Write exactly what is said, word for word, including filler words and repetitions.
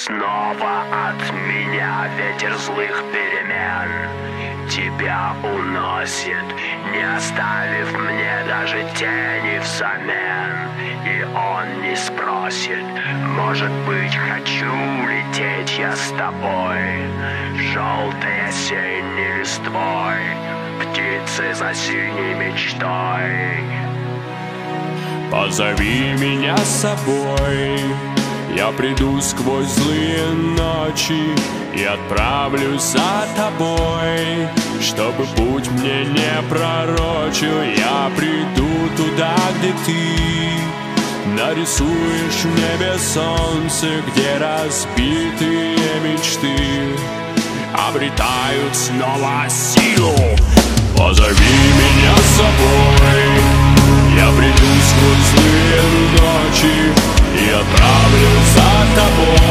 Снова от меня ветер злых перемен тебя уносит, не оставив мне даже тени взамен. И он не спросит, может быть, хочу лететь я с тобой, желтой осенней листвой, птицы за синей мечтой. Позови меня с собой, я приду сквозь злые ночи и отправлюсь за тобой. Чтобы путь мне не пророчил, я приду туда, где ты нарисуешь в небе солнце, где разбитые мечты обретают снова силу. Позови меня с собой, я приду сквозь злые ночи и отправлюсь за тобой.